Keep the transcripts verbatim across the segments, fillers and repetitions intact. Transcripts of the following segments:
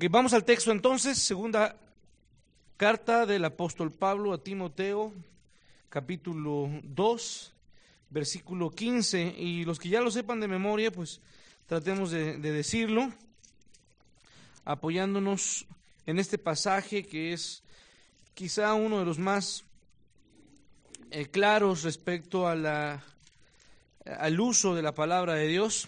Ok, vamos al texto entonces, segunda carta del apóstol Pablo a Timoteo, capítulo dos, versículo quince, y los que ya lo sepan de memoria, pues tratemos de, de decirlo, apoyándonos en este pasaje que es quizá uno de los más eh, claros respecto a la, al uso de la palabra de Dios.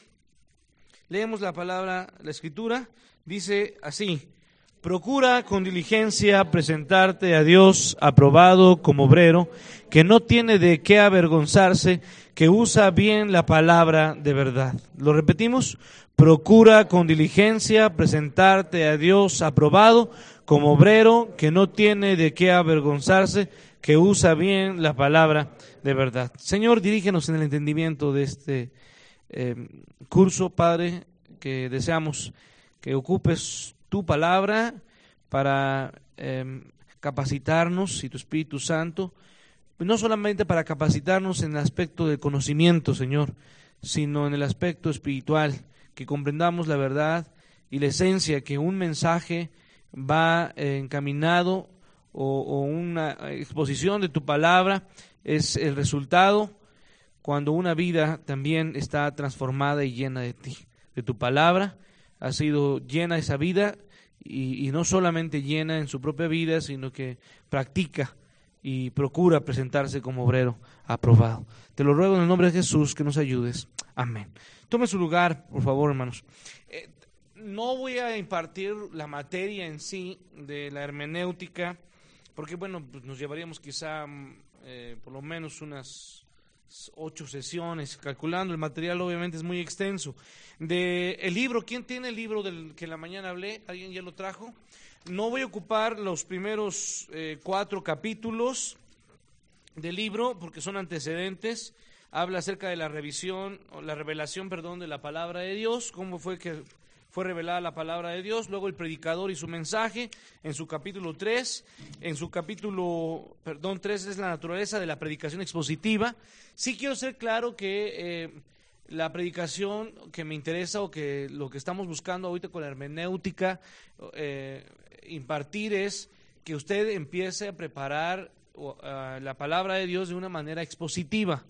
Leemos la palabra, la escritura, dice así: procura con diligencia presentarte a Dios aprobado como obrero, que no tiene de qué avergonzarse, que usa bien la palabra de verdad. ¿Lo repetimos? Procura con diligencia presentarte a Dios aprobado como obrero, que no tiene de qué avergonzarse, que usa bien la palabra de verdad. Señor, dirígenos en el entendimiento de este eh, curso, Padre, que deseamos que ocupes tu palabra para eh, capacitarnos, y tu Espíritu Santo, no solamente para capacitarnos en el aspecto del conocimiento, Señor, sino en el aspecto espiritual, que comprendamos la verdad y la esencia, que un mensaje va eh, encaminado o, o una exposición de tu palabra es el resultado cuando una vida también está transformada y llena de ti, de tu palabra. Ha sido llena esa vida y, y no solamente llena en su propia vida, sino que practica y procura presentarse como obrero aprobado. Te lo ruego en el nombre de Jesús que nos ayudes. Amén. Tome su lugar, por favor, hermanos. Eh, no voy a impartir la materia en sí de la hermenéutica, porque bueno, pues nos llevaríamos quizá eh, por lo menos unas ocho sesiones, calculando. El material obviamente es muy extenso. De el libro, ¿quién tiene el libro del que en la mañana hablé? ¿Alguien ya lo trajo? No voy a ocupar los primeros eh, cuatro capítulos del libro porque son antecedentes. Habla acerca de la revisión, o la revelación, perdón, de la palabra de Dios, cómo fue que fue revelada la palabra de Dios, luego el predicador y su mensaje en su capítulo tres, en su capítulo, perdón, tres es la naturaleza de la predicación expositiva. Sí quiero ser claro que eh, la predicación que me interesa o que lo que estamos buscando ahorita con la hermenéutica eh, impartir es que usted empiece a preparar uh, la palabra de Dios de una manera expositiva.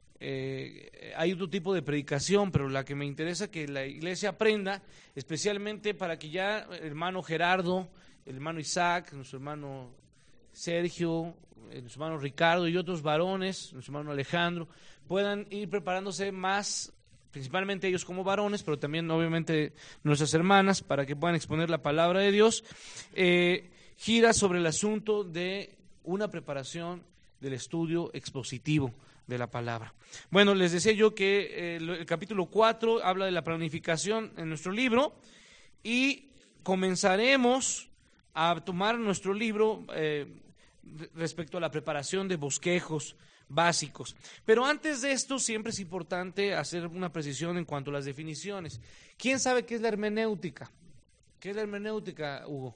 Eh, hay otro tipo de predicación, pero la que me interesa que la iglesia aprenda, especialmente para que ya el hermano Gerardo, el hermano Isaac, nuestro hermano Sergio, nuestro hermano Ricardo y otros varones, nuestro hermano Alejandro, puedan ir preparándose más, principalmente ellos como varones, pero también obviamente nuestras hermanas, para que puedan exponer la palabra de Dios. Eh, gira sobre el asunto de una preparación del estudio expositivo de la palabra. Bueno, les decía yo que eh, el capítulo cuatro habla de la planificación en nuestro libro y comenzaremos a tomar nuestro libro eh, respecto a la preparación de bosquejos básicos. Pero antes de esto siempre es importante hacer una precisión en cuanto a las definiciones. ¿Quién sabe qué es la hermenéutica? ¿Qué es la hermenéutica, Hugo?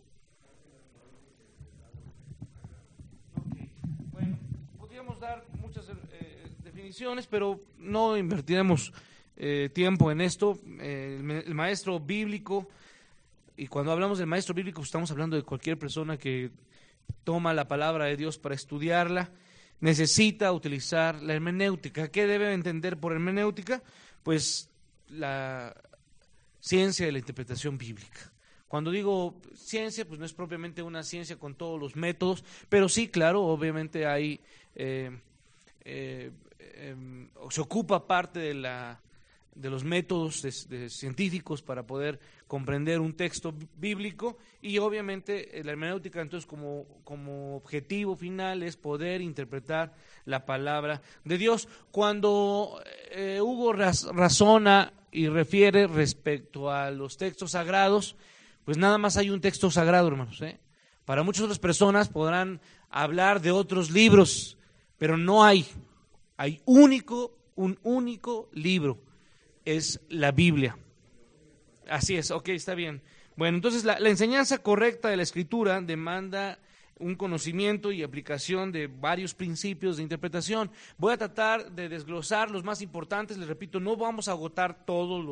Okay. Bueno, podríamos dar muchas eh, definiciones, pero no invertiremos eh, tiempo en esto. Eh, el, el maestro bíblico, y cuando hablamos del maestro bíblico estamos hablando de cualquier persona que toma la palabra de Dios para estudiarla, necesita utilizar la hermenéutica. ¿Qué debe entender por hermenéutica? Pues la ciencia de la interpretación bíblica. Cuando digo ciencia, pues no es propiamente una ciencia con todos los métodos, pero sí, claro, obviamente hay eh, eh, eh, se ocupa parte de la de los métodos de, de científicos para poder comprender un texto bíblico, y obviamente la hermenéutica entonces como, como objetivo final es poder interpretar la palabra de Dios. Cuando eh, Hugo raz, razona y refiere respecto a los textos sagrados, pues nada más hay un texto sagrado, hermanos, ¿eh? Para muchas otras personas podrán hablar de otros libros, pero no hay, hay único, un único libro. Es la Biblia. Así es, ok, está bien. Bueno, entonces la, la enseñanza correcta de la Escritura demanda un conocimiento y aplicación de varios principios de interpretación. Voy a tratar de desglosar los más importantes, les repito, no vamos a agotar todo lo,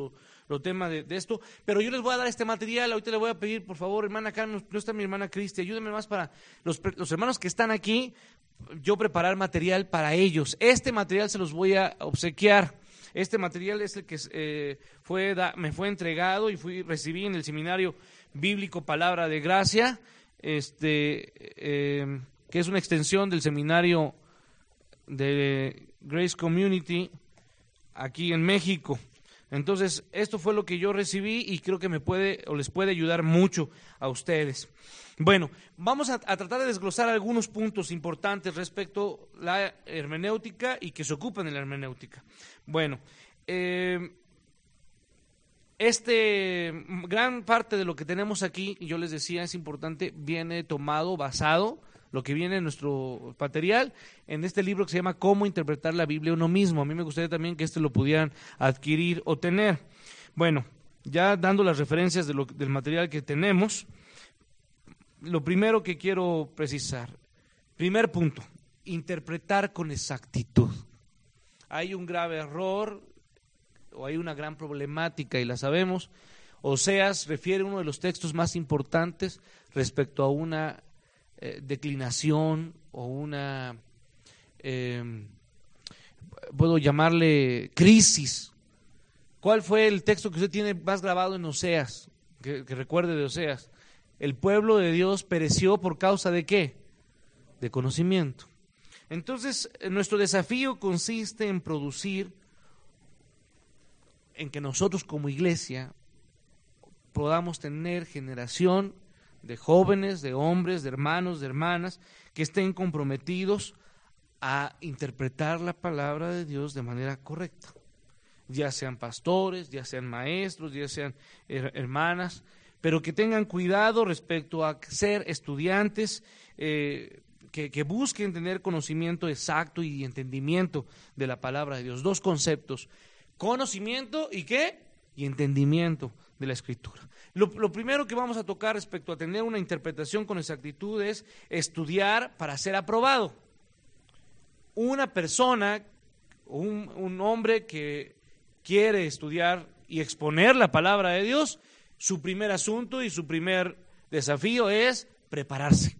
lo tema de, de esto, pero yo les voy a dar este material. Ahorita le voy a pedir, por favor, hermana Carmen, no está mi hermana Cristi, ayúdenme más para los, los hermanos que están aquí, yo preparar material para ellos. Este material se los voy a obsequiar. Este material es el que eh, fue da, me fue entregado y fui recibí en el seminario bíblico Palabra de Gracia, este eh, que es una extensión del seminario de Grace Community aquí en México. Entonces, esto fue lo que yo recibí y creo que me puede o les puede ayudar mucho a ustedes. Bueno, vamos a, a tratar de desglosar algunos puntos importantes respecto a la hermenéutica y que se ocupan en la hermenéutica. Bueno, eh, este gran parte de lo que tenemos aquí, yo les decía, es importante, viene tomado, basado, lo que viene en nuestro material, en este libro que se llama Cómo interpretar la Biblia uno mismo. A mí me gustaría también que este lo pudieran adquirir o tener. Bueno, ya dando las referencias de lo, del material que tenemos, lo primero que quiero precisar, primer punto, interpretar con exactitud. Hay un grave error o hay una gran problemática y la sabemos. Oseas refiere a uno de los textos más importantes respecto a una Eh, declinación o una, eh, puedo llamarle crisis. ¿Cuál fue el texto que usted tiene más grabado en Oseas? Que, que recuerde de Oseas. El pueblo de Dios pereció por causa de ¿qué? De conocimiento. Entonces, nuestro desafío consiste en producir, en que nosotros como iglesia podamos tener generación de jóvenes, de hombres, de hermanos, de hermanas, que estén comprometidos a interpretar la palabra de Dios de manera correcta. Ya sean pastores, ya sean maestros, ya sean her- hermanas, pero que tengan cuidado respecto a ser estudiantes, eh, que, que busquen tener conocimiento exacto y entendimiento de la palabra de Dios. Dos conceptos, conocimiento y ¿qué? Y entendimiento de la Escritura. Lo, lo primero que vamos a tocar respecto a tener una interpretación con exactitud es estudiar para ser aprobado. Una persona, un, un hombre que quiere estudiar y exponer la palabra de Dios, su primer asunto y su primer desafío es prepararse.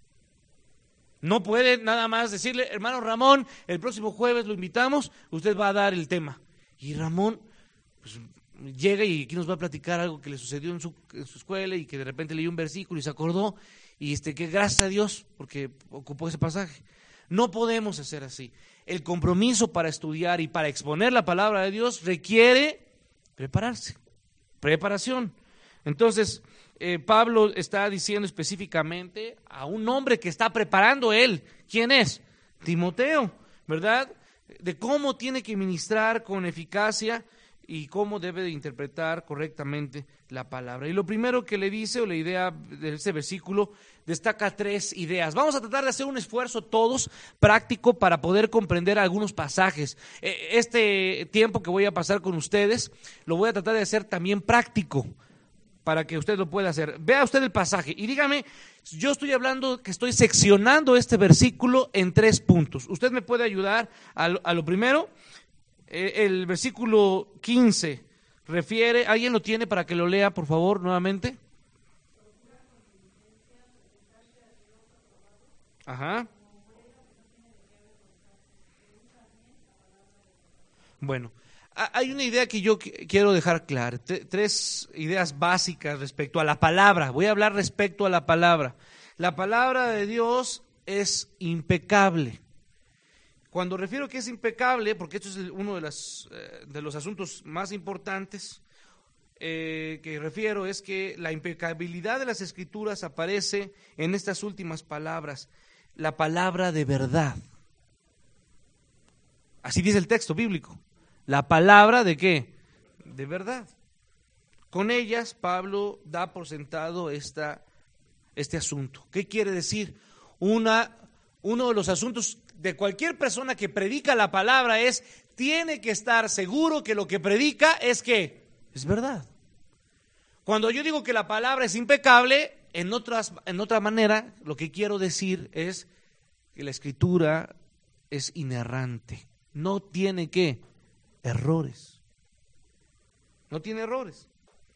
No puede nada más decirle, hermano Ramón, el próximo jueves lo invitamos, usted va a dar el tema. Y Ramón, pues, llega y aquí nos va a platicar algo que le sucedió en su, en su escuela y que de repente leyó un versículo y se acordó y este que gracias a Dios porque ocupó ese pasaje. No podemos hacer así. El compromiso para estudiar y para exponer la palabra de Dios requiere prepararse, preparación. Entonces, eh, Pablo está diciendo específicamente a un hombre que está preparando él. ¿Quién es? Timoteo, ¿verdad? De cómo tiene que ministrar con eficacia y cómo debe de interpretar correctamente la palabra. Y lo primero que le dice, o la idea de este versículo, destaca tres ideas. Vamos a tratar de hacer un esfuerzo todos práctico para poder comprender algunos pasajes. Este tiempo que voy a pasar con ustedes, lo voy a tratar de hacer también práctico, para que usted lo pueda hacer. Vea usted el pasaje y dígame, yo estoy hablando que estoy seccionando este versículo en tres puntos. ¿Usted me puede ayudar a lo, a lo primero? El versículo quince refiere, ¿alguien lo tiene para que lo lea, por favor, nuevamente? Ajá. Bueno, hay una idea que yo quiero dejar clara, tres ideas básicas respecto a la palabra. Voy a hablar respecto a la palabra. La palabra de Dios es impecable. Cuando refiero que es impecable, porque esto es uno de, las, eh, de los asuntos más importantes eh, que refiero, es que la impecabilidad de las Escrituras aparece en estas últimas palabras, la palabra de verdad. Así dice el texto bíblico, la palabra de ¿qué? De verdad. Con ellas Pablo da por sentado esta, este asunto. ¿Qué quiere decir? Una, uno de los asuntos de cualquier persona que predica la palabra es, tiene que estar seguro que lo que predica es que es verdad. Cuando yo digo que la palabra es impecable, en otras, en otra manera, lo que quiero decir es que la Escritura es inerrante, no tiene ¿qué? Errores. no tiene errores.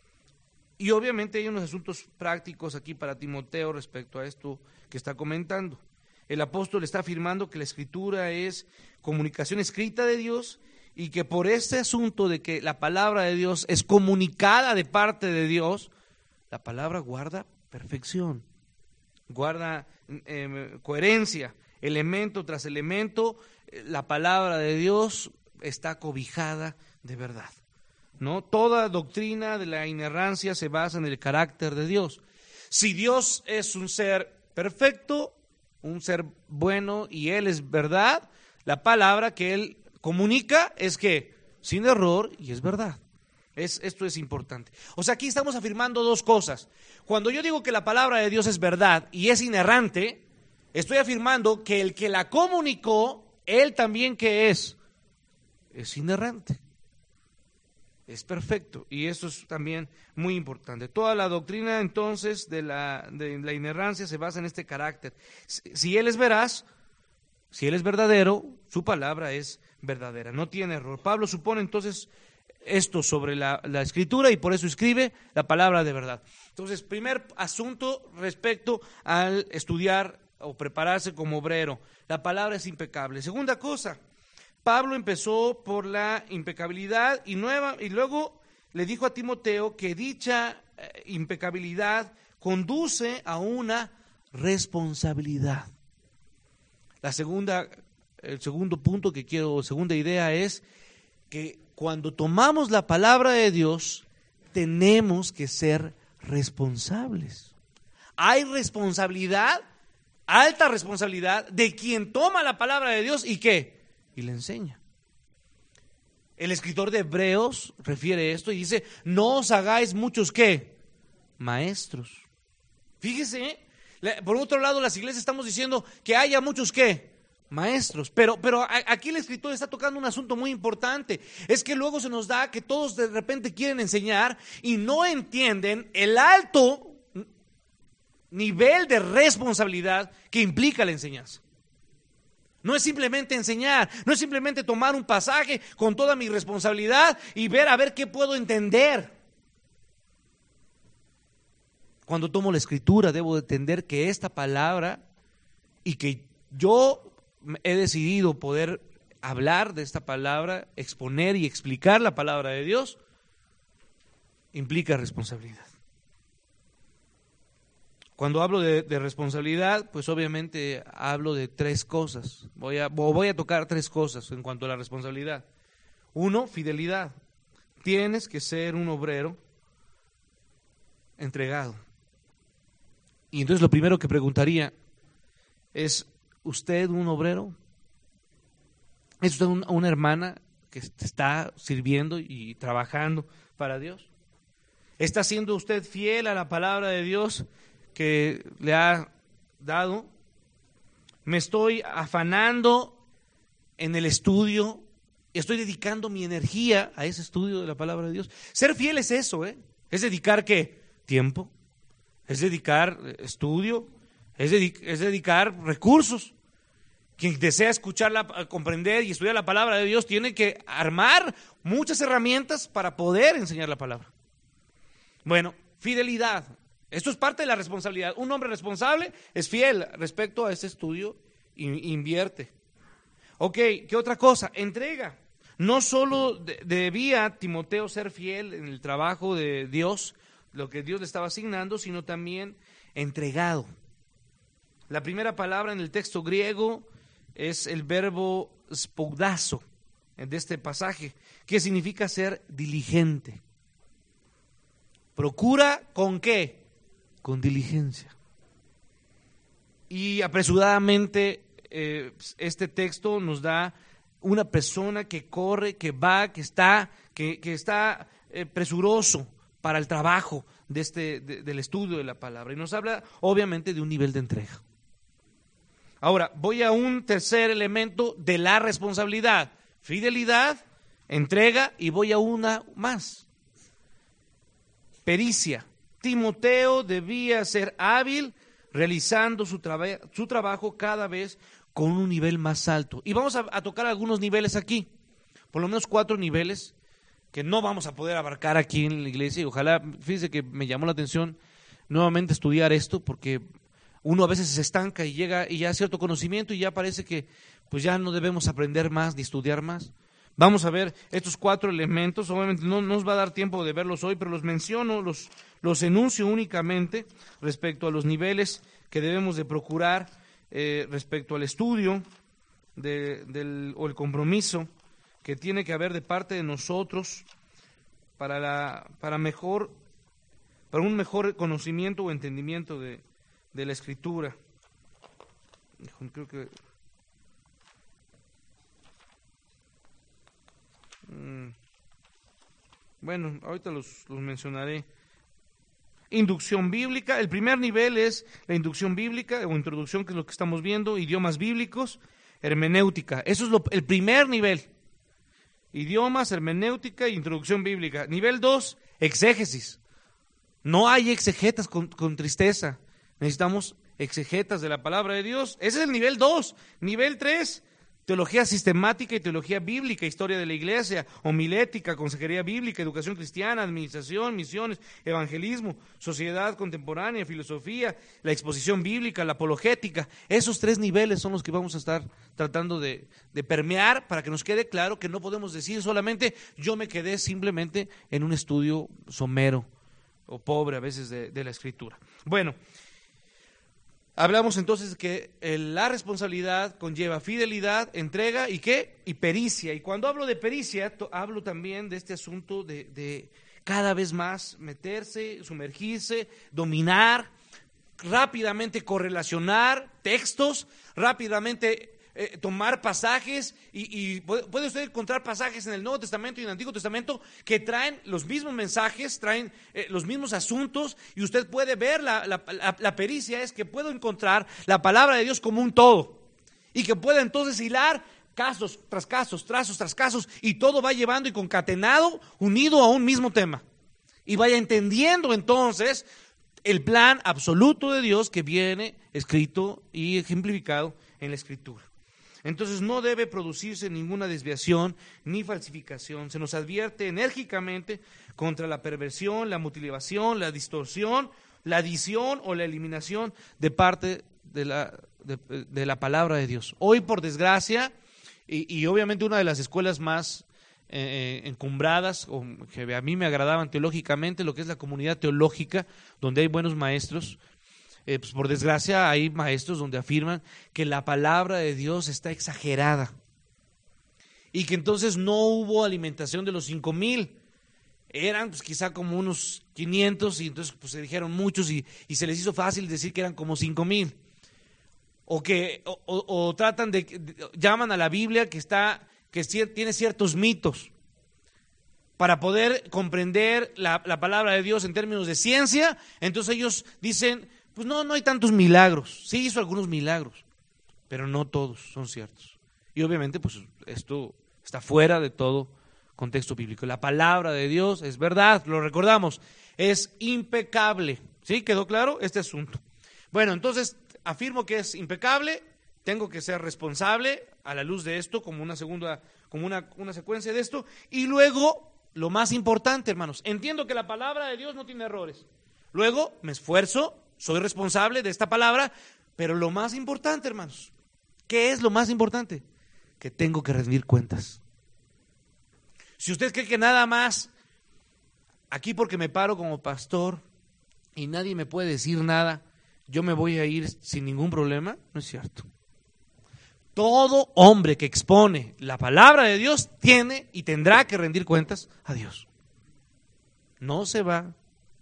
Y obviamente hay unos asuntos prácticos aquí para Timoteo respecto a esto que está comentando. El apóstol está afirmando que la Escritura es comunicación escrita de Dios y que por este asunto de que la palabra de Dios es comunicada de parte de Dios, la palabra guarda perfección, guarda eh, coherencia, elemento tras elemento, la palabra de Dios está cobijada de verdad, ¿no? Toda doctrina de la inerrancia se basa en el carácter de Dios. Si Dios es un ser perfecto, un ser bueno y Él es verdad, la palabra que Él comunica es que sin error y es verdad. Es, esto es importante. O sea, aquí estamos afirmando dos cosas. Cuando yo digo que la palabra de Dios es verdad y es inerrante, estoy afirmando que el que la comunicó, Él también que es, es inerrante. Es perfecto, y eso es también muy importante. Toda la doctrina entonces de la, de la inerrancia se basa en este carácter. Si, si Él es veraz, si Él es verdadero, su palabra es verdadera, no tiene error. Pablo supone entonces esto sobre la, la Escritura y por eso escribe la palabra de verdad. Entonces, primer asunto respecto al estudiar o prepararse como obrero, la palabra es impecable. Segunda cosa, Pablo empezó por la impecabilidad y, nueva, y luego le dijo a Timoteo que dicha eh, impecabilidad conduce a una responsabilidad. La segunda, el segundo punto que quiero, segunda idea es que cuando tomamos la palabra de Dios tenemos que ser responsables. Hay responsabilidad, alta responsabilidad de quien toma la palabra de Dios y ¿qué? Y le enseña. El escritor de Hebreos refiere esto y dice, no os hagáis muchos ¿qué? Maestros. Fíjese, por otro lado las iglesias estamos diciendo que haya muchos ¿qué? Maestros, pero, pero aquí el escritor está tocando un asunto muy importante, es que luego se nos da que todos de repente quieren enseñar y no entienden el alto nivel de responsabilidad que implica la enseñanza. No es simplemente enseñar, no es simplemente tomar un pasaje con toda mi responsabilidad y ver a ver qué puedo entender. Cuando tomo la escritura debo entender que esta palabra y que yo he decidido poder hablar de esta palabra, exponer y explicar la palabra de Dios, implica responsabilidad. Cuando hablo de, de responsabilidad, pues obviamente hablo de tres cosas. Voy a, voy a tocar tres cosas en cuanto a la responsabilidad. Uno, fidelidad. Tienes que ser un obrero entregado. Y entonces lo primero que preguntaría es, ¿usted un obrero? ¿Es usted un, una hermana que está sirviendo y trabajando para Dios? ¿Está siendo usted fiel a la palabra de Dios que le ha dado? ¿Me estoy afanando en el estudio? ¿Estoy dedicando mi energía a ese estudio de la palabra de Dios? Ser fiel es eso, ¿eh? Es dedicar ¿qué? Tiempo, es dedicar estudio, es, dedic- es dedicar recursos. Quien desea escucharla, comprender y estudiar la palabra de Dios tiene que armar muchas herramientas para poder enseñar la palabra. Bueno, fidelidad. Esto es parte de la responsabilidad. Un hombre responsable es fiel respecto a este estudio e invierte. Ok, ¿qué otra cosa? Entrega. No solo de, debía Timoteo ser fiel en el trabajo de Dios, lo que Dios le estaba asignando, sino también entregado. La primera palabra en el texto griego es el verbo spoudazo de este pasaje, que significa ser diligente. Procura ¿con qué? Con diligencia. Y apresuradamente eh, este texto nos da una persona que corre, que va, que está, que, que está eh, presuroso para el trabajo de este, de, del estudio de la palabra. Y nos habla obviamente de un nivel de entrega. Ahora, voy a un tercer elemento de la responsabilidad. Fidelidad, entrega y voy a una más. Pericia. Timoteo debía ser hábil realizando su, traba- su trabajo cada vez con un nivel más alto. Y vamos a, a tocar algunos niveles aquí, por lo menos cuatro niveles que no vamos a poder abarcar aquí en la iglesia. Y ojalá, fíjense que me llamó la atención nuevamente estudiar esto, porque uno a veces se estanca y llega y ya cierto conocimiento y ya parece que pues ya no debemos aprender más ni estudiar más. Vamos a ver estos cuatro elementos, obviamente no, no nos va a dar tiempo de verlos hoy, pero los menciono, los, los enuncio únicamente respecto a los niveles que debemos de procurar eh, respecto al estudio de, del, o el compromiso que tiene que haber de parte de nosotros para, la, para, mejor, para un mejor conocimiento o entendimiento de, de la Escritura. Creo que... Bueno, ahorita los, los mencionaré. Inducción bíblica. El primer nivel es la inducción bíblica o introducción, que es lo que estamos viendo. Idiomas bíblicos. Hermenéutica. Eso es lo, el primer nivel. Idiomas, hermenéutica e introducción bíblica. Nivel dos, exégesis. No hay exegetas con, con tristeza. Necesitamos exegetas de la palabra de Dios. Ese es el nivel dos. Nivel tres, teología sistemática y teología bíblica, historia de la iglesia, homilética, consejería bíblica, educación cristiana, administración, misiones, evangelismo, sociedad contemporánea, filosofía, la exposición bíblica, la apologética. Esos tres niveles son los que vamos a estar tratando de, de permear para que nos quede claro que no podemos decir solamente yo me quedé simplemente en un estudio somero o pobre a veces de, de la Escritura. Bueno, hablamos entonces que la responsabilidad conlleva fidelidad, entrega y ¿qué? Y pericia. Y cuando hablo de pericia, to, hablo también de este asunto de, de cada vez más meterse, sumergirse, dominar, rápidamente correlacionar textos, rápidamente eh, tomar pasajes y, y puede, puede usted encontrar pasajes en el Nuevo Testamento y en el Antiguo Testamento que traen los mismos mensajes, traen eh, los mismos asuntos, y usted puede ver, la, la, la, la pericia es que puedo encontrar la palabra de Dios como un todo y que pueda entonces hilar casos tras casos, trazos tras casos, y todo va llevando y concatenado, unido a un mismo tema, y vaya entendiendo entonces el plan absoluto de Dios que viene escrito y ejemplificado en la Escritura. Entonces no debe producirse ninguna desviación ni falsificación. Se nos advierte enérgicamente contra la perversión, la mutilación, la distorsión, la adición o la eliminación de parte de la, de, de la palabra de Dios. Hoy, por desgracia, y, y obviamente una de las escuelas más eh, encumbradas, o que a mí me agradaban teológicamente, lo que es la comunidad teológica, donde hay buenos maestros, Eh, pues por desgracia hay maestros donde afirman que la palabra de Dios está exagerada y que entonces no hubo alimentación de los cinco mil, eran pues quizá como unos quinientos, y entonces pues se dijeron muchos y, y se les hizo fácil decir que eran como cinco mil, o que o, o, o tratan de, de llaman a la Biblia que está que tiene ciertos mitos para poder comprender la, la palabra de Dios en términos de ciencia. Entonces ellos dicen, pues no, no hay tantos milagros. Sí hizo algunos milagros, pero no todos son ciertos. Y obviamente pues esto está fuera de todo contexto bíblico. La palabra de Dios es verdad, lo recordamos, es impecable. ¿Sí? ¿Quedó claro este asunto? Bueno, entonces afirmo que es impecable, tengo que ser responsable a la luz de esto, como una segunda, como una, una secuencia de esto, y luego, lo más importante, hermanos, entiendo que la palabra de Dios no tiene errores. Luego me esfuerzo, soy responsable de esta palabra, pero lo más importante, hermanos, ¿qué es lo más importante? Que tengo que rendir cuentas. Si usted cree que nada más, aquí porque me paro como pastor y nadie me puede decir nada, yo me voy a ir sin ningún problema, no es cierto. Todo hombre que expone la palabra de Dios tiene y tendrá que rendir cuentas a Dios. No se va,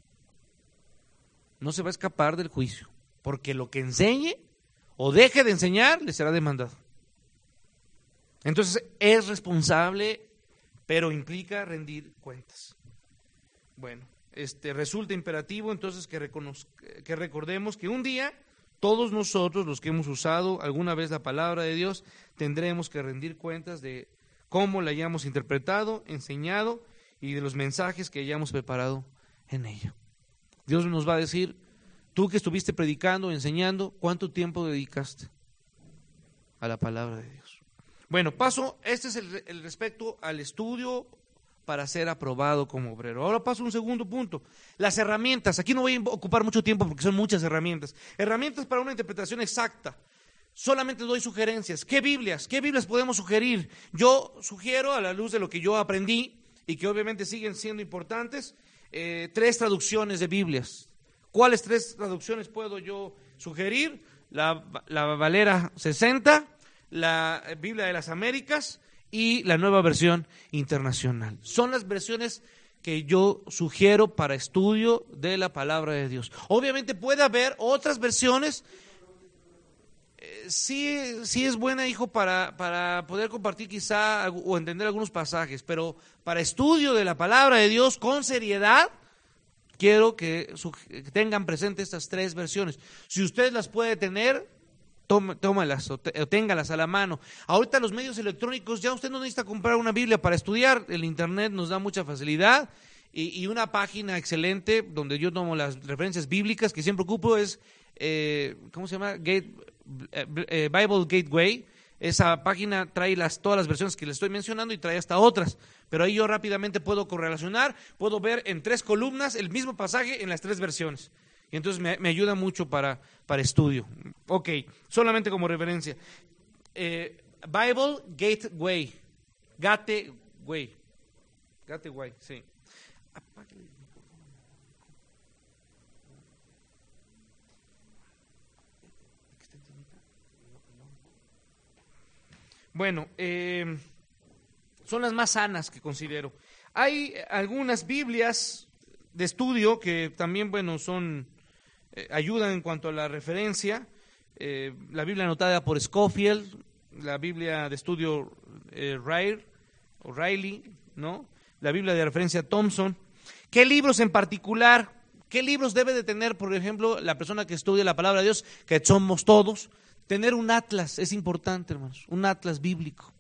no se va a escapar del juicio, porque lo que enseñe o deje de enseñar le será demandado. Entonces es responsable, pero implica rendir cuentas. Bueno, este resulta imperativo entonces que, reconoz- que recordemos que un día todos nosotros, los que hemos usado alguna vez la palabra de Dios, tendremos que rendir cuentas de cómo la hayamos interpretado, enseñado y de los mensajes que hayamos preparado en ella. Dios nos va a decir, tú que estuviste predicando, enseñando, ¿cuánto tiempo dedicaste a la palabra de Dios? Bueno, paso, este es el, el respecto al estudio para ser aprobado como obrero. Ahora paso a un segundo punto. Las herramientas. Aquí no voy a ocupar mucho tiempo porque son muchas herramientas. Herramientas para una interpretación exacta. Solamente doy sugerencias. ¿Qué Biblias? ¿Qué Biblias podemos sugerir? Yo sugiero, a la luz de lo que yo aprendí y que obviamente siguen siendo importantes, eh, tres traducciones de Biblias. ¿Cuáles tres traducciones puedo yo sugerir? La, la Valera sesenta, la Biblia de las Américas y la Nueva Versión Internacional. Son las versiones que yo sugiero para estudio de la palabra de Dios. Obviamente puede haber otras versiones. Eh, sí, sí es buena, hijo, para, para poder compartir quizá o entender algunos pasajes, pero para estudio de la palabra de Dios con seriedad, quiero que, su, que tengan presente estas tres versiones. Si usted las puede tener, tómalas o, te, o téngalas a la mano. Ahorita los medios electrónicos, ya usted no necesita comprar una Biblia para estudiar. El internet nos da mucha facilidad y, y una página excelente donde yo tomo las referencias bíblicas que siempre ocupo es, eh, ¿cómo se llama? Gate, eh, Bible Gateway. Esa página trae las, todas las versiones que le estoy mencionando y trae hasta otras. Pero ahí yo rápidamente puedo correlacionar, puedo ver en tres columnas el mismo pasaje en las tres versiones. Y entonces me, me ayuda mucho para, para estudio. Ok, solamente como referencia. Eh, Bible Gateway. Gateway. Gateway, sí. Bueno, eh, son las más sanas que considero. Hay algunas Biblias de estudio que también, bueno, son... ayudan en cuanto a la referencia, eh, la Biblia anotada por Scofield, la Biblia de estudio eh, Riley, o Riley, ¿no? La Biblia de referencia Thompson. ¿Qué libros en particular? ¿Qué libros debe de tener, por ejemplo, la persona que estudia la palabra de Dios, que somos todos? Tener un atlas es importante, hermanos, un atlas bíblico.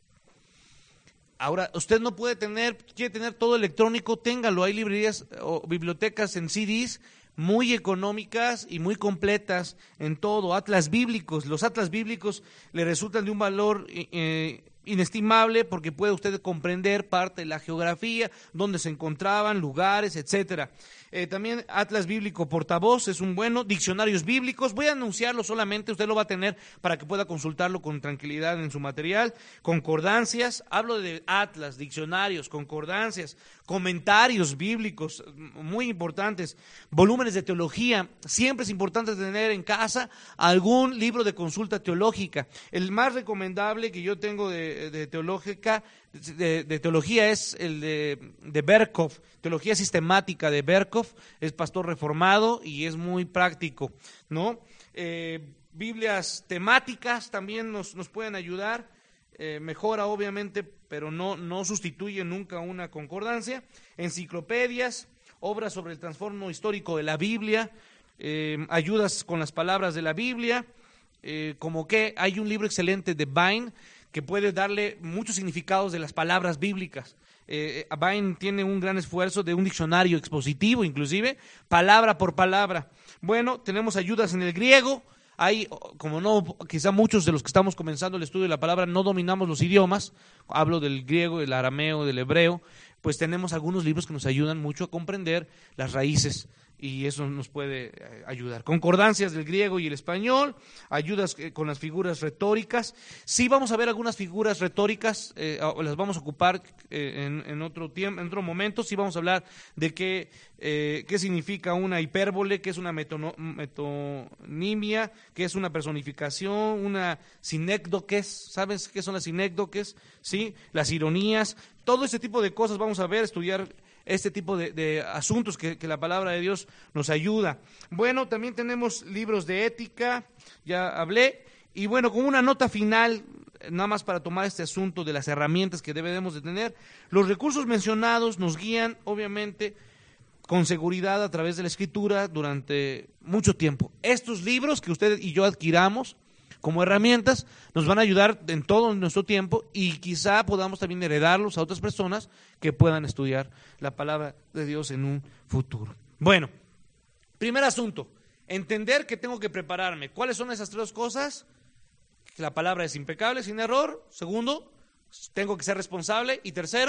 Ahora, usted no puede tener, quiere tener todo electrónico, téngalo. Hay librerías o bibliotecas en C Ds muy económicas y muy completas en todo, atlas bíblicos. Los atlas bíblicos le resultan de un valor eh, inestimable porque puede usted comprender parte de la geografía, dónde se encontraban, lugares, etcétera. Eh, también Atlas Bíblico Portavoz es un bueno, diccionarios bíblicos, voy a anunciarlo solamente, usted lo va a tener para que pueda consultarlo con tranquilidad en su material. Concordancias, hablo de atlas, diccionarios, concordancias, comentarios bíblicos muy importantes, volúmenes de teología. Siempre es importante tener en casa algún libro de consulta teológica. El más recomendable que yo tengo de, de teológica De, de teología es el de, de Berkhof, teología sistemática de Berkhof, es pastor reformado y es muy práctico, ¿no? Eh, Biblias temáticas también nos, nos pueden ayudar, eh, mejora obviamente, pero no, no sustituye nunca una concordancia. Enciclopedias, obras sobre el trasfondo histórico de la Biblia, eh, ayudas con las palabras de la Biblia, eh, como que hay un libro excelente de Vine, que puede darle muchos significados de las palabras bíblicas. Eh, Vine tiene un gran esfuerzo de un diccionario expositivo, inclusive, palabra por palabra. Bueno, tenemos ayudas en el griego. Hay, como no, quizá muchos de los que estamos comenzando el estudio de la palabra no dominamos los idiomas, hablo del griego, del arameo, del hebreo, pues tenemos algunos libros que nos ayudan mucho a comprender las raíces y eso nos puede ayudar. Concordancias del griego y el español, ayudas con las figuras retóricas. Sí vamos a ver algunas figuras retóricas, eh, las vamos a ocupar eh, en, en otro tiempo, en otro momento. Sí vamos a hablar de qué, eh, qué significa una hipérbole, qué es una metono, metonimia, qué es una personificación, una sinécdoques. ¿Sabes qué son las sinécdoques? Sí, las ironías, todo ese tipo de cosas vamos a ver, estudiar este tipo de, de asuntos que, que la palabra de Dios nos ayuda. Bueno, también tenemos libros de ética, ya hablé, y bueno, con una nota final, nada más para tomar este asunto de las herramientas que debemos de tener. Los recursos mencionados nos guían, obviamente, con seguridad a través de la Escritura durante mucho tiempo. Estos libros que usted y yo adquiramos como herramientas nos van a ayudar en todo nuestro tiempo y quizá podamos también heredarlos a otras personas que puedan estudiar la palabra de Dios en un futuro. Bueno, primer asunto, entender que tengo que prepararme. ¿Cuáles son esas tres cosas? La palabra es impecable, sin error. Segundo, tengo que ser responsable. Y tercero,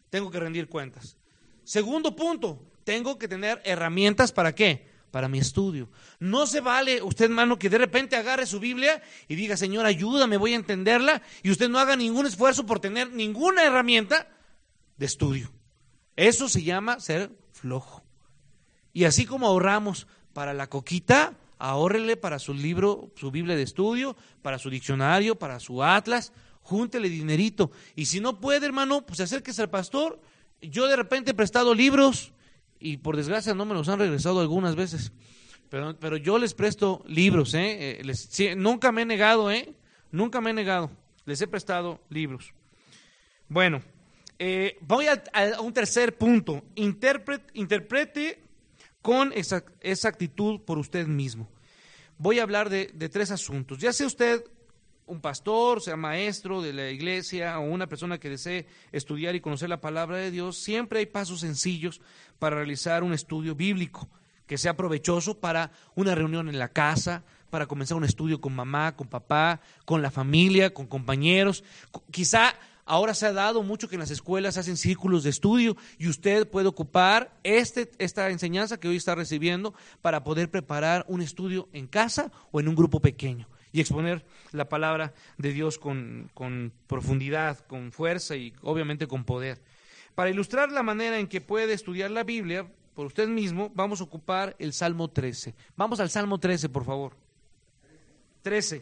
tengo que rendir cuentas. Segundo punto, tengo que tener herramientas ¿para qué? Para mi estudio. No se vale usted, hermano, que de repente agarre su Biblia y diga, Señor, ayúdame, voy a entenderla, y usted no haga ningún esfuerzo por tener ninguna herramienta de estudio. Eso se llama ser flojo. Y así como ahorramos para la coquita, ahórrele para su libro, su Biblia de estudio, para su diccionario, para su atlas, júntele dinerito. Y si no puede, hermano, pues acérquese al pastor. Yo de repente he prestado libros y por desgracia no me los han regresado algunas veces, pero, pero yo les presto libros, ¿eh? Les, sí, nunca me he negado, ¿eh? Nunca me he negado, les he prestado libros. Bueno, eh, voy a, a un tercer punto, interprete, interprete con exactitud por usted mismo. Voy a hablar de, de tres asuntos, ya sea usted un pastor, sea maestro de la iglesia o una persona que desee estudiar y conocer la palabra de Dios, siempre hay pasos sencillos para realizar un estudio bíblico que sea provechoso para una reunión en la casa, para comenzar un estudio con mamá, con papá, con la familia, con compañeros. Quizá ahora se ha dado mucho que en las escuelas hacen círculos de estudio y usted puede ocupar este, esta enseñanza que hoy está recibiendo para poder preparar un estudio en casa o en un grupo pequeño y exponer la palabra de Dios con, con profundidad, con fuerza y obviamente con poder. Para ilustrar la manera en que puede estudiar la Biblia por usted mismo, vamos a ocupar el Salmo trece. Vamos al Salmo trece, por favor. trece.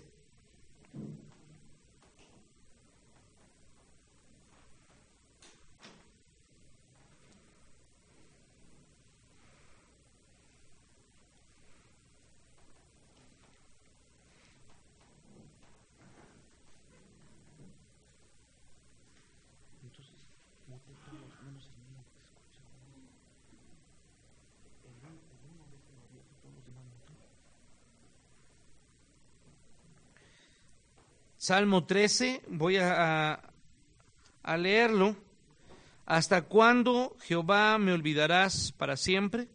Salmo trece, voy a, a, a leerlo. ¿Hasta cuándo, Jehová, me olvidarás para siempre?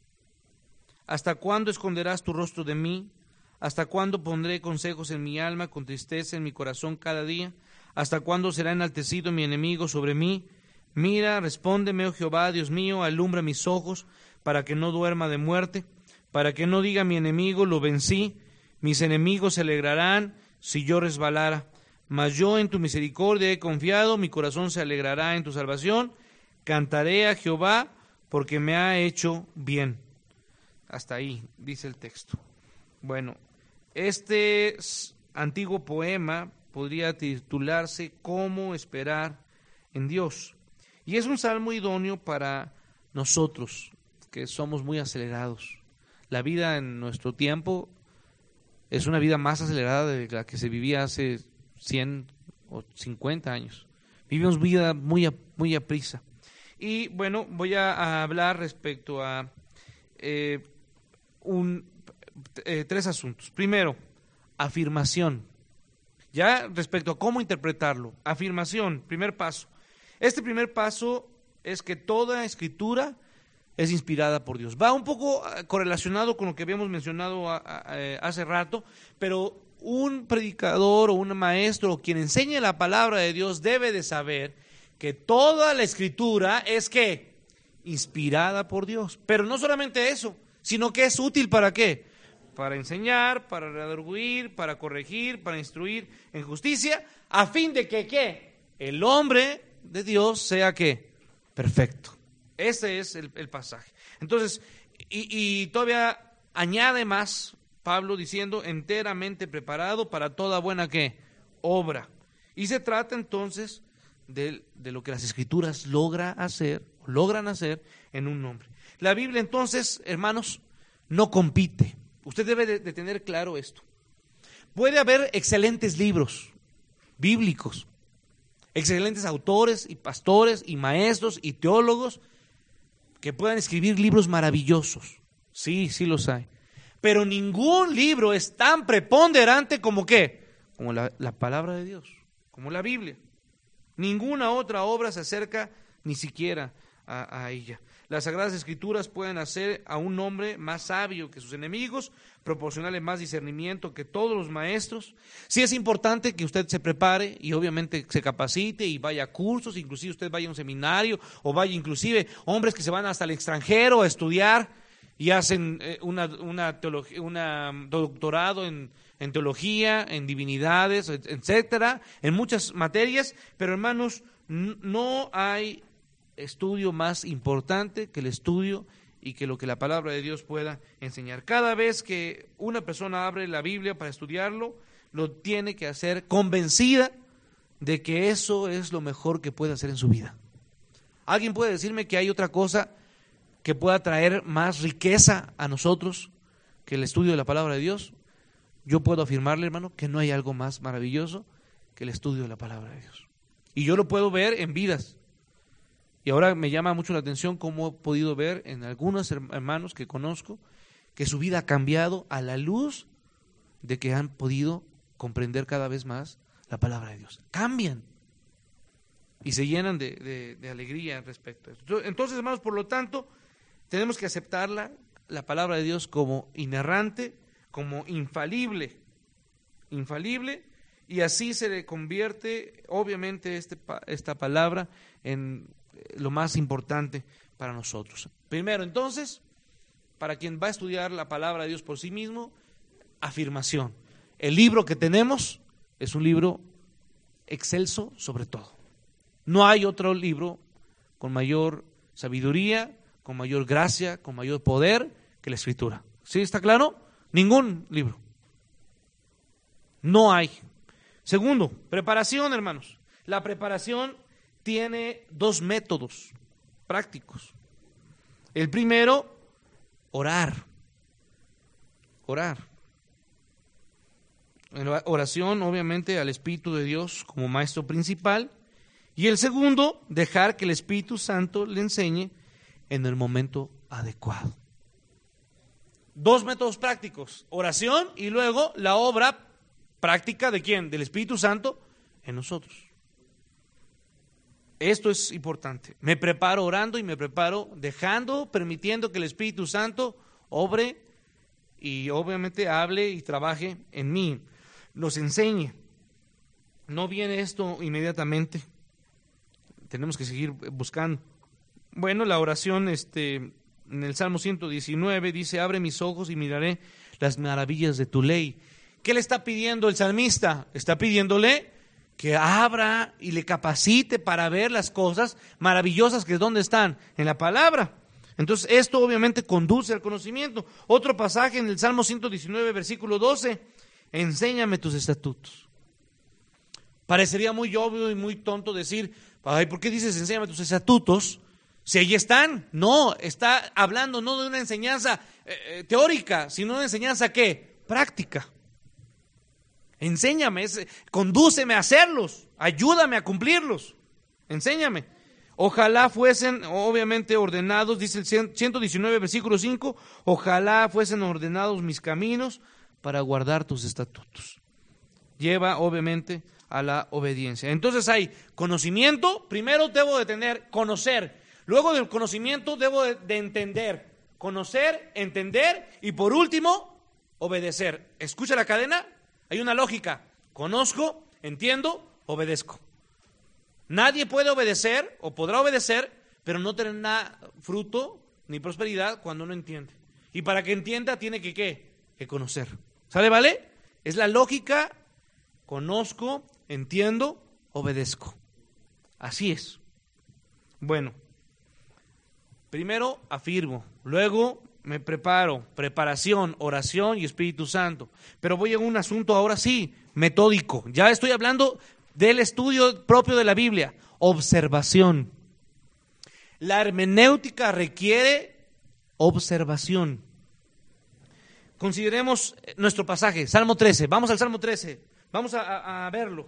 ¿Hasta cuándo esconderás tu rostro de mí? ¿Hasta cuándo pondré consejos en mi alma, con tristeza en mi corazón cada día? ¿Hasta cuándo será enaltecido mi enemigo sobre mí? Mira, respóndeme, oh Jehová, Dios mío, alumbra mis ojos, para que no duerma de muerte, para que no diga mi enemigo, lo vencí. Mis enemigos se alegrarán si yo resbalara, mas yo en tu misericordia he confiado, mi corazón se alegrará en tu salvación, cantaré a Jehová porque me ha hecho bien. Hasta ahí, dice el texto. Bueno, este antiguo poema podría titularse ¿Cómo esperar en Dios? Y es un salmo idóneo para nosotros, que somos muy acelerados. La vida en nuestro tiempo es una vida más acelerada de la que se vivía hace cien o cincuenta años. Vivimos vida muy a, muy a prisa. Y bueno, voy a, a hablar respecto a eh, un, eh, tres asuntos. Primero, afirmación. Ya respecto a cómo interpretarlo. Afirmación, primer paso. Este primer paso es que toda escritura es inspirada por Dios. Va un poco correlacionado con lo que habíamos mencionado a, a, a, hace rato, pero un predicador o un maestro o quien enseñe la palabra de Dios debe de saber que toda la escritura es ¿qué? Inspirada por Dios. Pero no solamente eso, sino que es útil ¿para qué? Para enseñar, para redarguir, para corregir, para instruir en justicia, a fin de que ¿qué? El hombre de Dios sea ¿qué? Perfecto. Ese es el, el pasaje. Entonces, y, y todavía añade más Pablo diciendo enteramente preparado para toda buena ¿qué? Obra. Y se trata entonces de, de lo que las escrituras logra hacer, logran hacer en un hombre. La Biblia entonces, hermanos, no compite. Usted debe de, de tener claro esto. Puede haber excelentes libros bíblicos, excelentes autores y pastores y maestros y teólogos que puedan escribir libros maravillosos. Sí, sí los hay. Pero ningún libro es tan preponderante como ¿qué? Como la, la palabra de Dios, como la Biblia. Ninguna otra obra se acerca ni siquiera a, a ella. Las Sagradas Escrituras pueden hacer a un hombre más sabio que sus enemigos, proporcionarle más discernimiento que todos los maestros. Sí es importante que usted se prepare y obviamente se capacite y vaya a cursos, inclusive usted vaya a un seminario o vaya inclusive hombres que se van hasta el extranjero a estudiar y hacen eh, una, una, teología, una doctorado en, en teología, en divinidades, etcétera, en muchas materias, pero hermanos, no hay estudio más importante que el estudio y que lo que la palabra de Dios pueda enseñar. Cada vez que una persona abre la Biblia para estudiarlo, lo tiene que hacer convencida de que eso es lo mejor que puede hacer en su vida. ¿Alguien puede decirme que hay otra cosa que pueda traer más riqueza a nosotros que el estudio de la palabra de Dios? Yo puedo afirmarle, hermano, que no hay algo más maravilloso que el estudio de la palabra de Dios. Y yo lo puedo ver en vidas. Y ahora me llama mucho la atención cómo he podido ver en algunos hermanos que conozco que su vida ha cambiado a la luz de que han podido comprender cada vez más la palabra de Dios. Cambian y se llenan de, de, de alegría al respecto a esto. Entonces, hermanos, por lo tanto, tenemos que aceptarla, la palabra de Dios, como inerrante, como infalible, infalible, y así se le convierte, obviamente, este, esta palabra en lo más importante para nosotros. Primero, entonces, para quien va a estudiar la palabra de Dios por sí mismo, afirmación. El libro que tenemos es un libro excelso sobre todo. No hay otro libro con mayor sabiduría, con mayor gracia, con mayor poder que la Escritura. ¿Sí está claro? Ningún libro. No hay. Segundo, preparación, hermanos. La preparación tiene dos métodos prácticos. El primero, orar. Orar. En la oración, obviamente, al Espíritu de Dios como maestro principal. Y el segundo, dejar que el Espíritu Santo le enseñe en el momento adecuado. Dos métodos prácticos, oración y luego la obra práctica de ¿quién? Del Espíritu Santo en nosotros. Esto es importante. Me preparo orando y me preparo dejando, permitiendo que el Espíritu Santo obre y obviamente hable y trabaje en mí, nos enseñe. No viene esto inmediatamente. Tenemos que seguir buscando. Bueno, la oración este, en el Salmo ciento diecinueve dice, abre mis ojos y miraré las maravillas de tu ley. ¿Qué le está pidiendo el salmista? Está pidiéndole que abra y le capacite para ver las cosas maravillosas que ¿dónde están? En la palabra. Entonces esto obviamente conduce al conocimiento. Otro pasaje en el Salmo ciento diecinueve, versículo doce, enséñame tus estatutos. Parecería muy obvio y muy tonto decir, ay, ¿por qué dices enséñame tus estatutos? Si ahí están. No, está hablando no de una enseñanza eh, teórica, sino de una enseñanza ¿qué? Práctica. Enséñame, condúceme a hacerlos, ayúdame a cumplirlos, enséñame. Ojalá fuesen obviamente ordenados, dice el ciento diecinueve, versículo cinco, ojalá fuesen ordenados mis caminos para guardar tus estatutos. Lleva obviamente a la obediencia. Entonces hay conocimiento, primero debo de tener, conocer, luego del conocimiento debo de, de entender, conocer, entender y por último, obedecer. ¿Escucha la cadena? Hay una lógica, conozco, entiendo, obedezco. Nadie puede obedecer o podrá obedecer, pero no tener nada fruto ni prosperidad cuando no entiende. Y para que entienda tiene que ¿qué? Que conocer. ¿Sale, vale? Es la lógica, conozco, entiendo, obedezco. Así es. Bueno, primero afirmo, luego me preparo, preparación, oración y Espíritu Santo. Pero voy a un asunto ahora sí, metódico. Ya estoy hablando del estudio propio de la Biblia. Observación. La hermenéutica requiere observación. Consideremos nuestro pasaje, Salmo trece. Vamos al Salmo trece. Vamos a, a, a verlo.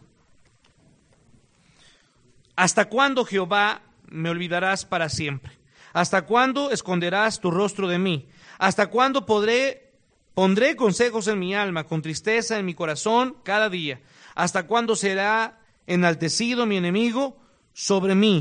¿Hasta cuándo, Jehová, me olvidarás para siempre? ¿Hasta cuándo esconderás tu rostro de mí? ¿Hasta cuándo podré, pondré consejos en mi alma, con tristeza en mi corazón cada día? ¿Hasta cuándo será enaltecido mi enemigo sobre mí?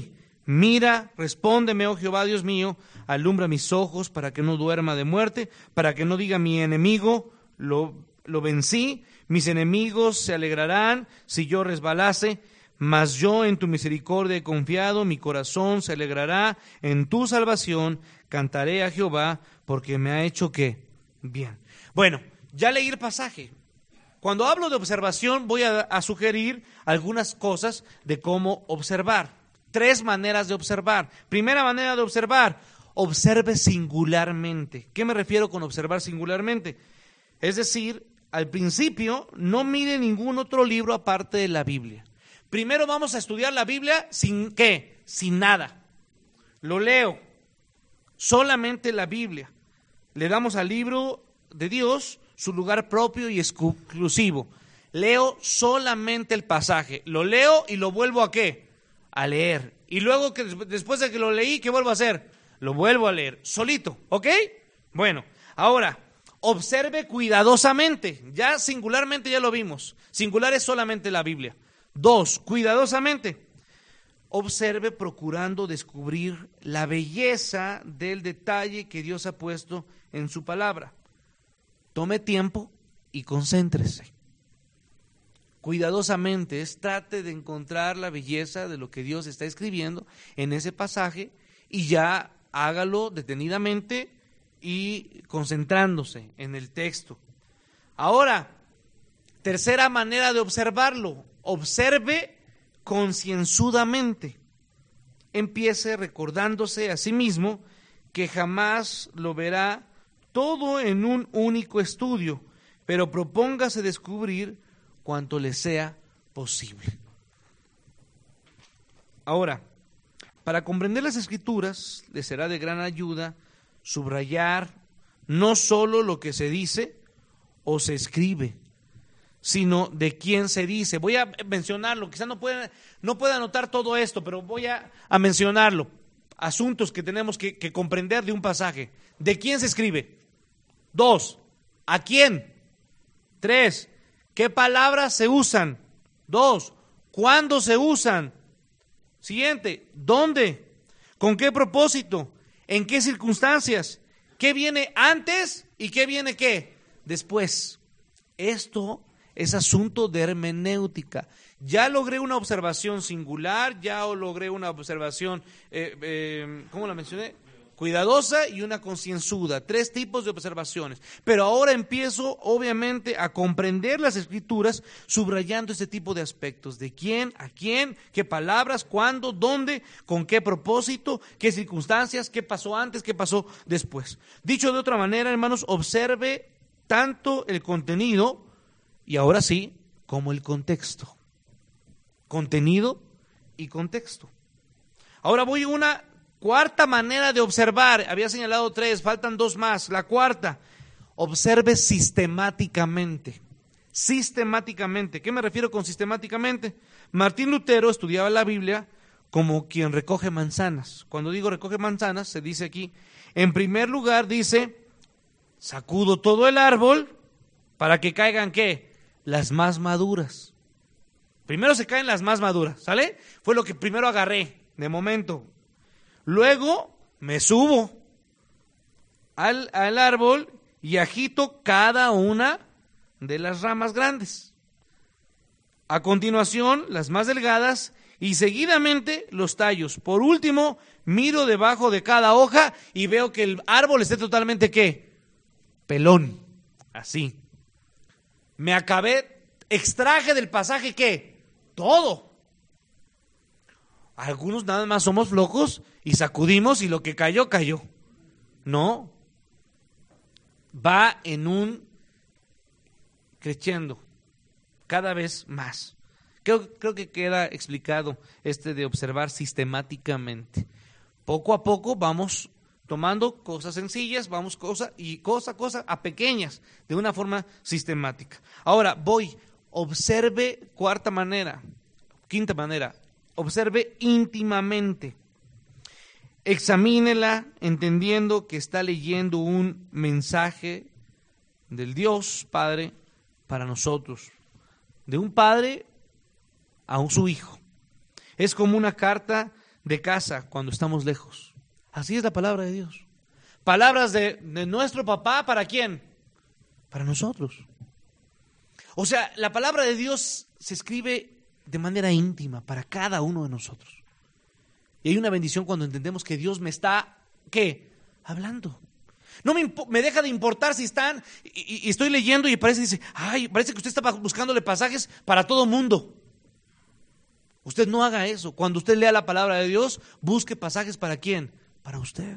Mira, respóndeme, oh Jehová, Dios mío, alumbra mis ojos para que no duerma de muerte, para que no diga mi enemigo, lo, lo vencí, mis enemigos se alegrarán si yo resbalase, mas yo en tu misericordia he confiado, mi corazón se alegrará en tu salvación, cantaré a Jehová porque me ha hecho ¿qué? Bien. Bueno, ya leí el pasaje. Cuando hablo de observación voy a, a sugerir algunas cosas de cómo observar. Tres maneras de observar. Primera manera de observar, observe singularmente. ¿Qué me refiero con observar singularmente? Es decir, al principio no mire ningún otro libro aparte de la Biblia. Primero vamos a estudiar la Biblia sin ¿qué? Sin nada. Lo leo, solamente la Biblia. Le damos al libro de Dios su lugar propio y exclusivo. Leo solamente el pasaje. Lo leo y lo vuelvo a ¿qué? A leer. Y luego que después de que lo leí, ¿qué vuelvo a hacer? Lo vuelvo a leer solito, ¿ok? Bueno, ahora observe cuidadosamente. Ya singularmente ya lo vimos. Singular es solamente la Biblia. Dos, cuidadosamente. Observe procurando descubrir la belleza del detalle que Dios ha puesto en su palabra. Tome tiempo y concéntrese. Cuidadosamente, es, trate de encontrar la belleza de lo que Dios está escribiendo en ese pasaje y ya hágalo detenidamente y concentrándose en el texto. Ahora, tercera manera de observarlo, observe concienzudamente. Empiece recordándose a sí mismo que jamás lo verá todo en un único estudio, pero propóngase descubrir cuanto le sea posible. Ahora, para comprender las Escrituras, le será de gran ayuda subrayar no solo lo que se dice o se escribe, sino de quién se dice. Voy a mencionarlo, quizás no pueda, no pueda anotar todo esto, pero voy a, a mencionarlo. Asuntos que tenemos que, que comprender de un pasaje. ¿De quién se escribe? Dos, ¿a quién? Tres, ¿qué palabras se usan? Dos, ¿cuándo se usan? Siguiente, ¿dónde? ¿Con qué propósito? ¿En qué circunstancias? ¿Qué viene antes y qué viene qué? Después. Esto es asunto de hermenéutica. Ya logré una observación singular, ya logré una observación, eh, eh, ¿cómo la mencioné? Cuidadosa y una concienzuda, tres tipos de observaciones. Pero ahora empiezo, obviamente, a comprender las Escrituras subrayando este tipo de aspectos. ¿De quién? ¿A quién? ¿Qué palabras? ¿Cuándo? ¿Dónde? ¿Con qué propósito? ¿Qué circunstancias? ¿Qué pasó antes? ¿Qué pasó después? Dicho de otra manera, hermanos, observe tanto el contenido y ahora sí, como el contexto. Contenido y contexto. Ahora voy a una cuarta manera de observar. Había señalado tres, faltan dos más. La cuarta, observe sistemáticamente. Sistemáticamente. ¿Qué me refiero con sistemáticamente? Martín Lutero estudiaba la Biblia como quien recoge manzanas. Cuando digo recoge manzanas, se dice aquí, en primer lugar dice, sacudo todo el árbol para que caigan ¿qué? Las más maduras. Primero se caen las más maduras, ¿sale? Fue lo que primero agarré, de momento. Luego me subo al, al árbol y agito cada una de las ramas grandes. A continuación, las más delgadas y seguidamente los tallos. Por último, miro debajo de cada hoja y veo que el árbol esté totalmente ¿qué? Pelón, así. Me acabé, extraje del pasaje ¿qué? Todo. Algunos nada más somos flojos y sacudimos y lo que cayó, cayó. No. Va en un creciendo cada vez más. Creo, creo que queda explicado este de observar sistemáticamente. Poco a poco vamos tomando cosas sencillas, vamos cosa y cosa a cosa a pequeñas, de una forma sistemática. Ahora voy, observe cuarta manera, quinta manera, observe íntimamente. Examínela entendiendo que está leyendo un mensaje del Dios Padre para nosotros, de un padre a un, su hijo. Es como una carta de casa cuando estamos lejos. Así es la palabra de Dios. Palabras de, de nuestro papá, ¿para quién? Para nosotros. O sea, la palabra de Dios se escribe de manera íntima para cada uno de nosotros. Y hay una bendición cuando entendemos que Dios me está, ¿qué? Hablando. No me, me deja de importar si están, y, y estoy leyendo y parece, dice, ay, parece que usted está buscándole pasajes para todo mundo. Usted no haga eso. Cuando usted lea la palabra de Dios, busque pasajes ¿para quién? Para usted.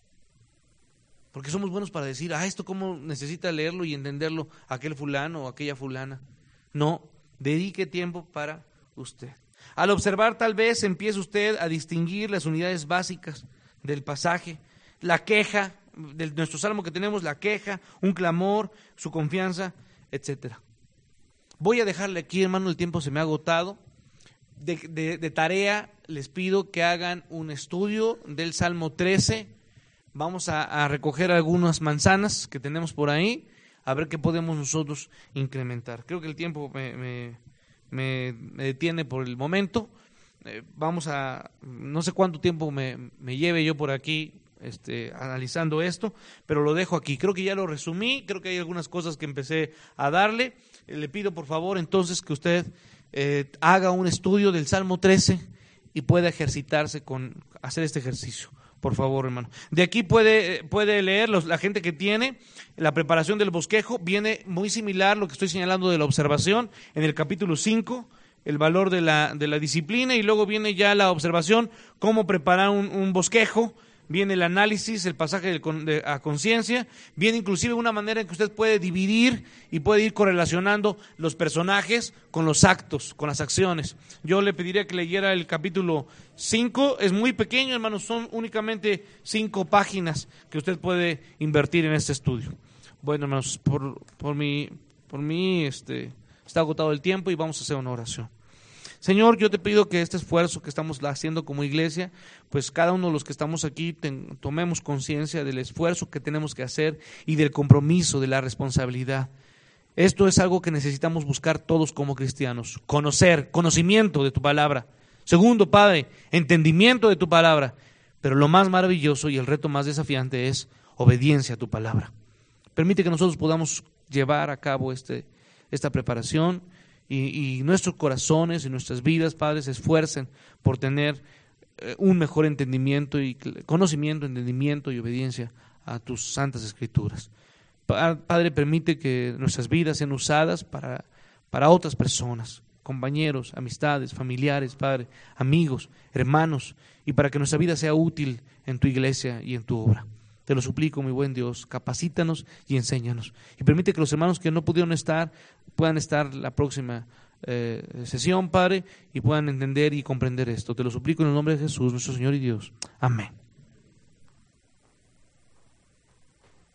Porque somos buenos para decir, ah, esto cómo necesita leerlo y entenderlo aquel fulano o aquella fulana. No, dedique tiempo para usted. Al observar, tal vez empiece usted a distinguir las unidades básicas del pasaje, la queja, de nuestro salmo que tenemos, la queja, un clamor, su confianza, etcétera. Voy a dejarle aquí, hermano, el tiempo se me ha agotado. De, de, de tarea les pido que hagan un estudio del Salmo trece. Vamos a, a recoger algunas manzanas que tenemos por ahí, a ver qué podemos nosotros incrementar. Creo que el tiempo me, me, me, me detiene por el momento. Eh, vamos a, no sé cuánto tiempo me, me lleve yo por aquí este, analizando esto, pero lo dejo aquí. Creo que ya lo resumí, creo que hay algunas cosas que empecé a darle. Eh, le pido por favor entonces que usted eh, haga un estudio del Salmo trece y pueda ejercitarse con hacer este ejercicio. Por favor, hermano. De aquí puede, puede leer los, la gente que tiene la preparación del bosquejo. Viene muy similar lo que estoy señalando de la observación en el capítulo cinco, el valor de la, de la disciplina, y luego viene ya la observación, cómo preparar un, un bosquejo. Viene el análisis, el pasaje de, de, a conciencia, viene inclusive una manera en que usted puede dividir y puede ir correlacionando los personajes con los actos, con las acciones. Yo le pediría que leyera el capítulo cinco, es muy pequeño, hermanos, son únicamente cinco páginas que usted puede invertir en este estudio. Bueno, hermanos, por, por mí, por mí este, está agotado el tiempo y vamos a hacer una oración. Señor, yo te pido que este esfuerzo que estamos haciendo como iglesia, pues cada uno de los que estamos aquí ten, tomemos conciencia del esfuerzo que tenemos que hacer y del compromiso, de la responsabilidad. Esto es algo que necesitamos buscar todos como cristianos, conocer, conocimiento de tu palabra. Segundo, Padre, entendimiento de tu palabra. Pero lo más maravilloso y el reto más desafiante es obediencia a tu palabra. Permite que nosotros podamos llevar a cabo este, esta preparación. Y, y nuestros corazones y nuestras vidas, Padre, se esfuercen por tener eh, un mejor entendimiento y conocimiento, entendimiento y obediencia a tus santas escrituras. Padre, permite que nuestras vidas sean usadas para, para otras personas, compañeros, amistades, familiares, Padre, amigos, hermanos, y para que nuestra vida sea útil en tu iglesia y en tu obra. Te lo suplico, mi buen Dios, capacítanos y enséñanos. Y permite que los hermanos que no pudieron estar, puedan estar la próxima eh, sesión, Padre, y puedan entender y comprender esto. Te lo suplico en el nombre de Jesús, nuestro Señor y Dios. Amén.